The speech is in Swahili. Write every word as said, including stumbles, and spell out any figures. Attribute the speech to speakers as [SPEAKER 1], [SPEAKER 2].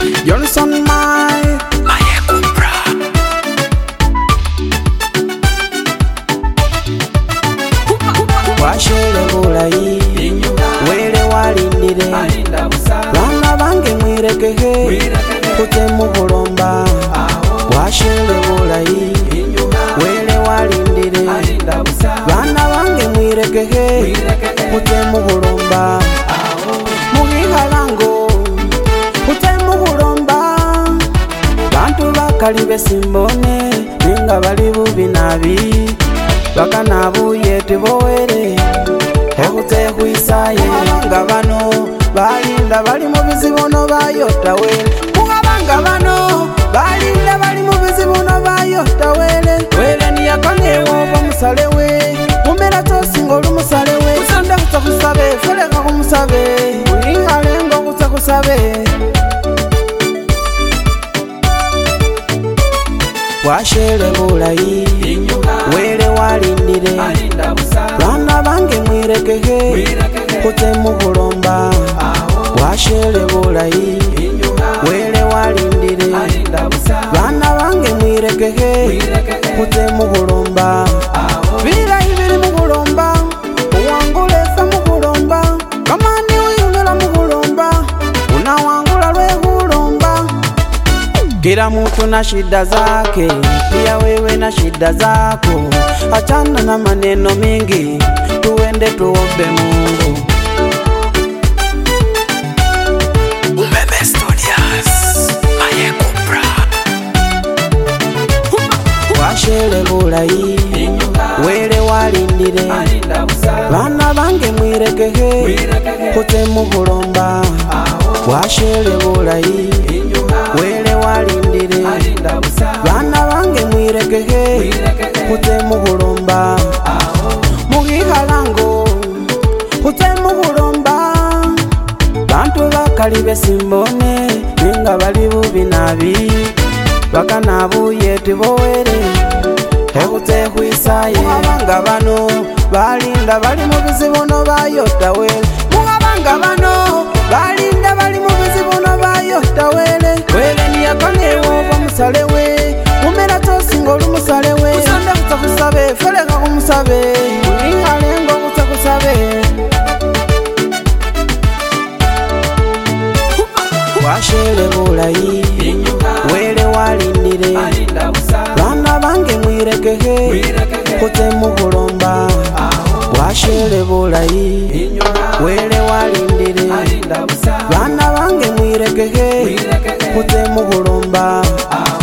[SPEAKER 1] Johnson Mai
[SPEAKER 2] Mayekupra
[SPEAKER 1] Washere bulayi wele walindire bana bange mwirekehe kutemu bulomba Washere bulayi wele walindire bana bange mwirekehe kutemu bulomba Mugihalango kutemu bulomba bantu bakali besimbone ninga bali bubi nabi bakana buye tibowere ekute kwisaye abanga bano balinda bali mu bizibono bayota wele abanga bano balinda bali mu bizibono bayota wele wele ni yakane wo musalewe umera tosingo lumusalewe usanda kutakusabe feleka kumusabe uyihale ngo kutakusabe Washere bulayi wele walindire bana bange mwirekehe kutemu bulomba Washere bulayi wele walindire bana bange mwirekehe kutemu bulomba Bilayi biri mu bulomba uwangulesa mu bulomba kamani uyungela mu bulomba unawangula lwe bulomba Kila mtu na shida zake, pia wewe na shida zako. Achana na maneno mingi, tuende tuombe Mungu.
[SPEAKER 2] Umeme Studios Mayekupra
[SPEAKER 1] Washere bulayi wele walindire bana bange mwirekehe kutemu bulomba Washere bulayi wele walindire bana bange mwirekehe kutemu bulomba Mugihalango kutemu bulomba bantu bakali besimbone ninga bali bubi nabi bakana buye tibowere ekute kwisaye abanga bano balinda bali mu bizibono bayota wele abanga bano balinda bali mu bizibono bayota wele wele ni yakane wo musalewe umera tosingo lumusalewe usanda kutakusabe feleka kumusabe uyihale ngo kutakusabe Washere bulayi wele walindire bana bange mwirekehe kutemu bulomba Washere bulayi wele walindire bana bange mwirekehe kutemu bulomba